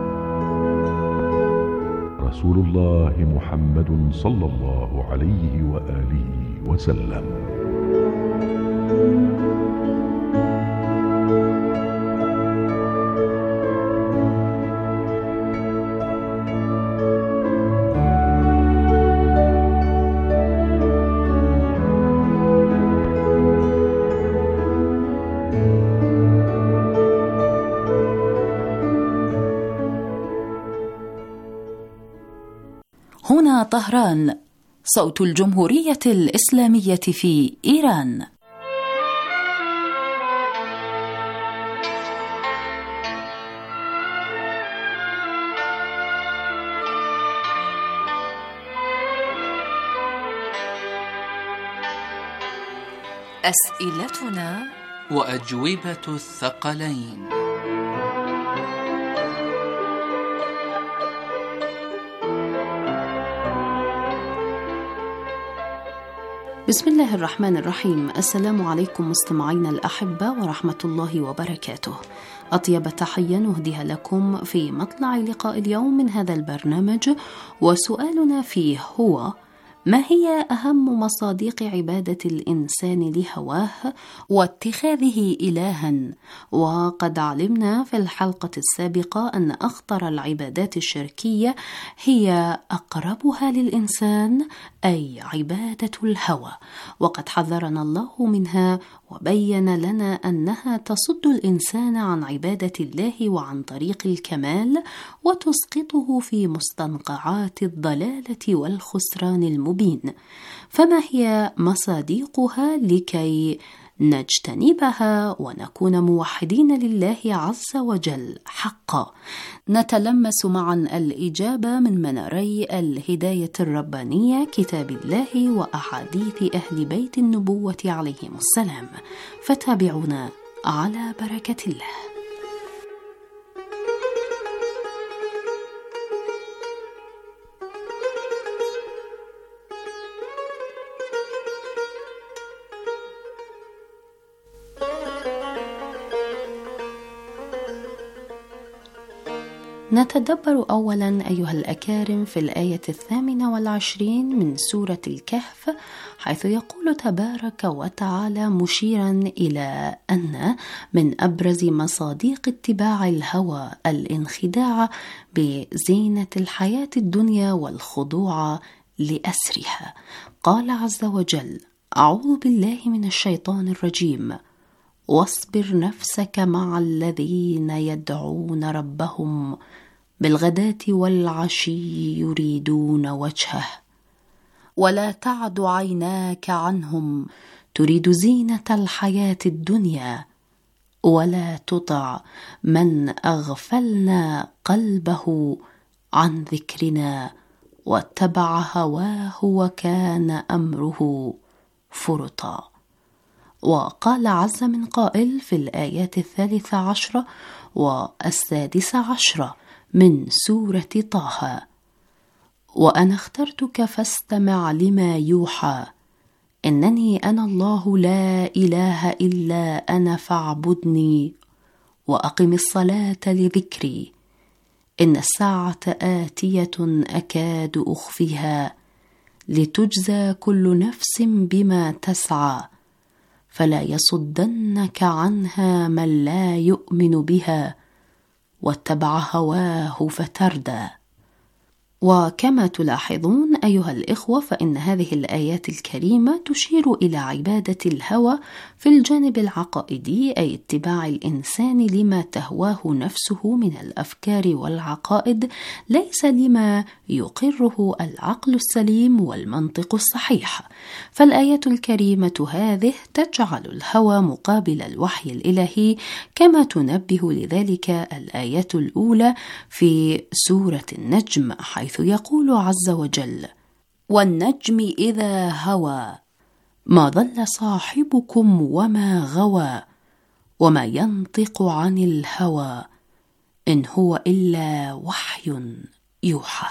رسول الله محمد صلى الله عليه وآله وسلم. هنا طهران، صوت الجمهورية الإسلامية في إيران. أسئلتنا وأجوبة الثقلين. بسم الله الرحمن الرحيم. السلام عليكم مستمعينا الأحبة ورحمة الله وبركاته. أطيب تحية نهديها لكم في مطلع لقاء اليوم من هذا البرنامج، وسؤالنا فيه هو: ما هي أهم مصادق عبادة الإنسان لهواه واتخاذه إلها؟ وقد علمنا في الحلقة السابقة أن أخطر العبادات الشركية هي أقربها للإنسان أي عبادة الهوى، وقد حذرنا الله منها وبين لنا أنها تصد الإنسان عن عبادة الله وعن طريق الكمال، وتسقطه في مستنقعات الضلالة والخسران المبين. فما هي مصادقها لكي نجتنبها ونكون موحدين لله عز وجل حقا؟ نتلمس معا الإجابة من مناري الهداية الربانية، كتاب الله وأحاديث أهل بيت النبوة عليهم السلام، فتابعونا على بركة الله. نتدبر أولا أيها الأكارم في الآية الثامنة والعشرين من سورة الكهف، حيث يقول تبارك وتعالى مشيرا إلى أن من أبرز مصادق اتباع الهوى الانخداع بزينة الحياة الدنيا والخضوع لأسرها. قال عز وجل: أعوذ بالله من الشيطان الرجيم: واصبر نفسك مع الذين يدعون ربهم بالغداة والعشي يريدون وجهه ولا تعد عيناك عنهم تريد زينة الحياة الدنيا ولا تطع من أغفلنا قلبه عن ذكرنا واتبع هواه وكان أمره فرطا. وقال عز من قائل في الآيات الثالثة عشرة والسادسة عشرة من سورة طه: وأنا اخترتك فاستمع لما يوحى إنني أنا الله لا إله إلا أنا فاعبدني وأقم الصلاة لذكري إن الساعة آتية أكاد أخفيها لتجزى كل نفس بما تسعى فلا يصدنك عنها من لا يؤمن بها واتبع هواه فتردى. وكما تلاحظون أيها الإخوة، فإن هذه الآيات الكريمة تشير إلى عبادة الهوى في الجانب العقائدي، أي اتباع الإنسان لما تهواه نفسه من الأفكار والعقائد، ليس لما يقره العقل السليم والمنطق الصحيح. فالآية الكريمة هذه تجعل الهوى مقابل الوحي الإلهي، كما تنبه لذلك الآية الأولى في سورة النجم، حيث يقول عز وجل: والنجم إذا هوى ما ضل صاحبكم وما غوى وما ينطق عن الهوى إن هو إلا وحي يوحى.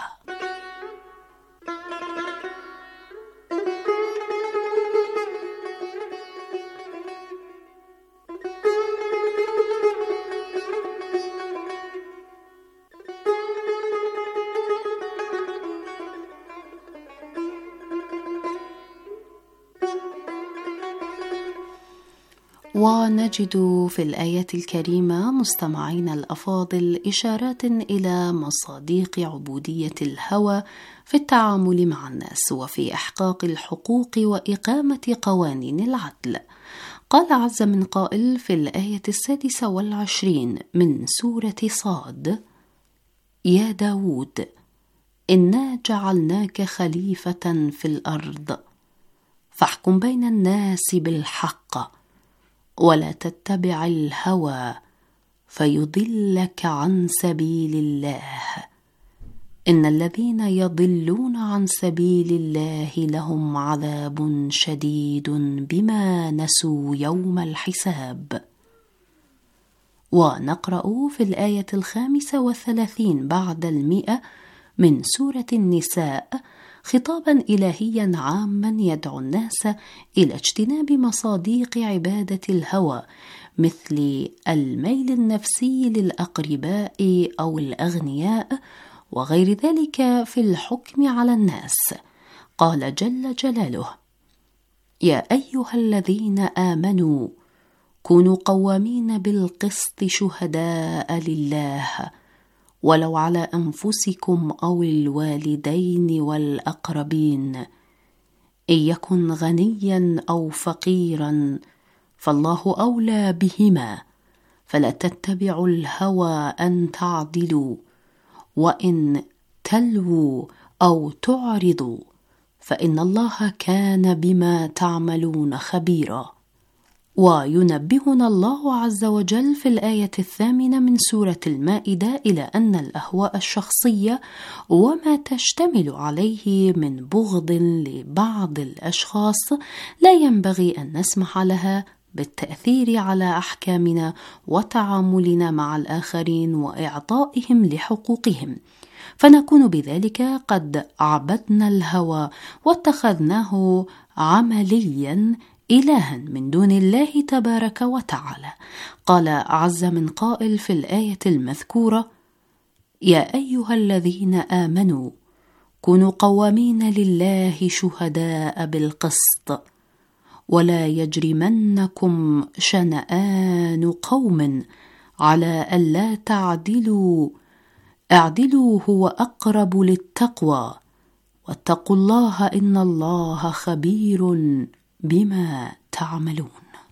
ونجد في الآية الكريمة مستمعين الأفاضل إشارات إلى مصادق عبودية الهوى في التعامل مع الناس وفي إحقاق الحقوق وإقامة قوانين العدل. قال عز من قائل في الآية السادسة والعشرين من سورة صاد: يا داود إنا جعلناك خليفة في الأرض فاحكم بين الناس بالحق ولا تتبع الهوى فيضلك عن سبيل الله إن الذين يضلون عن سبيل الله لهم عذاب شديد بما نسوا يوم الحساب. ونقرأ في الآية الخامسة والثلاثين بعد المئة من سورة النساء خطابا إلهيا عاما يدعو الناس إلى اجتناب مصادق عبادة الهوى مثل الميل النفسي للأقرباء أو الأغنياء وغير ذلك في الحكم على الناس. قال جل جلاله: يا أيها الذين آمنوا كونوا قوامين بالقسط شهداء لله ولو على أنفسكم أو الوالدين والأقربين إن يكن غنيا أو فقيرا فالله أولى بهما، فلا تتبعوا الهوى أن تعدلوا، وإن تلووا أو تعرضوا فإن الله كان بما تعملون خبيرا. وينبهنا الله عز وجل في الآية الثامنة من سورة المائدة إلى أن الأهواء الشخصية وما تشتمل عليه من بغض لبعض الأشخاص لا ينبغي أن نسمح لها بالتأثير على أحكامنا وتعاملنا مع الآخرين وإعطائهم لحقوقهم، فنكون بذلك قد عبدنا الهوى واتخذناه عمليا إلها من دون الله تبارك وتعالى. قال عز من قائل في الآية المذكورة: يا أيها الذين آمنوا كونوا قوامين لله شهداء بالقسط ولا يجرمنكم شنآن قوم على ألا تعدلوا اعدلوا هو أقرب للتقوى واتقوا الله إن الله خبير بما تعملون.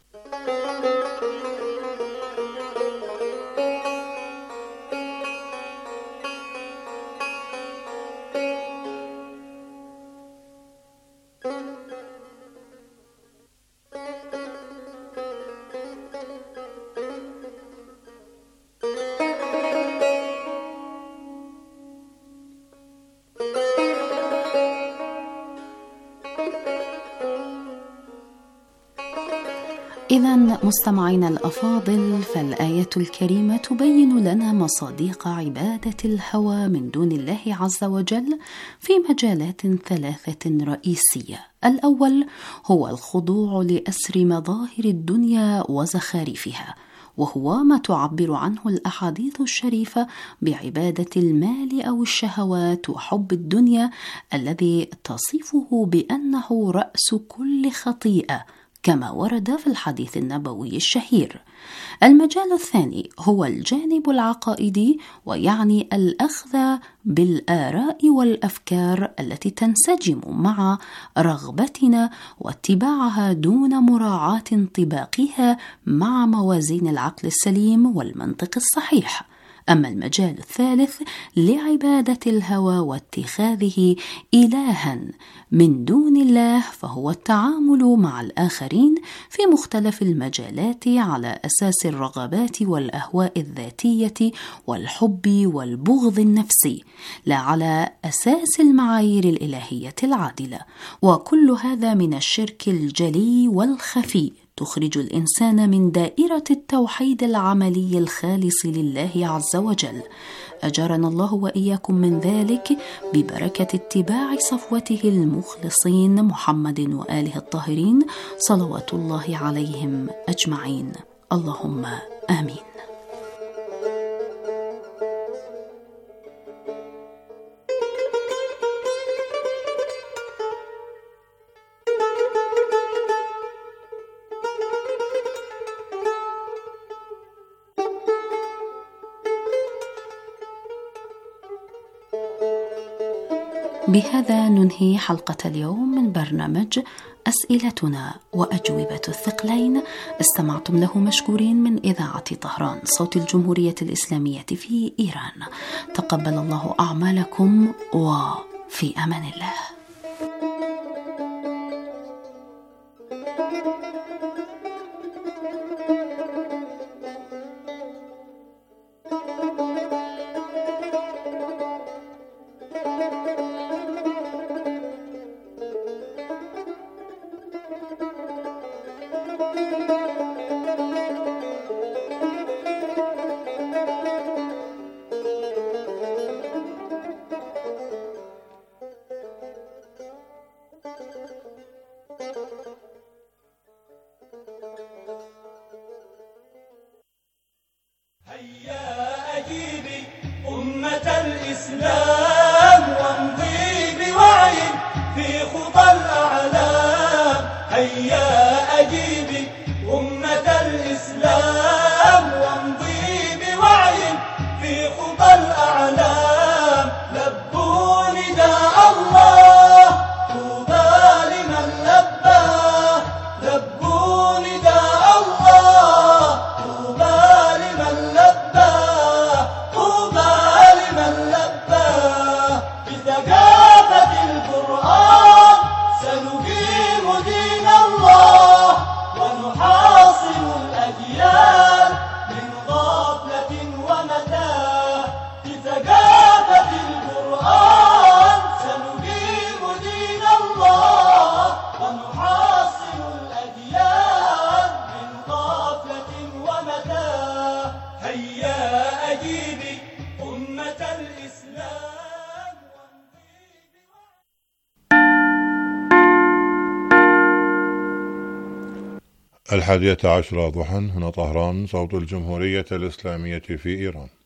إذن مستمعينا الأفاضل، فالآية الكريمة تبين لنا مصادق عبادة الهوى من دون الله عز وجل في مجالات ثلاثة رئيسية. الأول هو الخضوع لأسر مظاهر الدنيا وزخارفها، وهو ما تعبر عنه الأحاديث الشريفة بعبادة المال أو الشهوات وحب الدنيا، الذي تصفه بأنه رأس كل خطيئة كما ورد في الحديث النبوي الشهير. المجال الثاني هو الجانب العقائدي، ويعني الأخذ بالآراء والأفكار التي تنسجم مع رغبتنا واتباعها دون مراعاة انطباقها مع موازين العقل السليم والمنطق الصحيح. أما المجال الثالث لعبادة الهوى واتخاذه إلها من دون الله، فهو التعامل مع الآخرين في مختلف المجالات على أساس الرغبات والأهواء الذاتية والحب والبغض النفسي، لا على أساس المعايير الإلهية العادلة. وكل هذا من الشرك الجلي والخفي تخرج الإنسان من دائرة التوحيد العملي الخالص لله عز وجل. أجرنا الله وإياكم من ذلك ببركة اتباع صفوته المخلصين محمد وآله الطاهرين صلوات الله عليهم أجمعين، اللهم آمين. بهذا ننهي حلقة اليوم من برنامج أسئلتنا وأجوبة الثقلين. استمعتم له مشكورين من إذاعة طهران صوت الجمهورية الإسلامية في إيران. تقبل الله أعمالكم وفي أمان الله. هيا أجيبي أمة الإسلام وامضي بوعي في خطى الأعلام. هيا أجيبي أمة الإسلام وامضي بوعي في خطى الأعلام. لبوا نداء الله طوبى لمن الحادية عشرة ضحى، هنا طهران، صوت الجمهورية الإسلامية في إيران.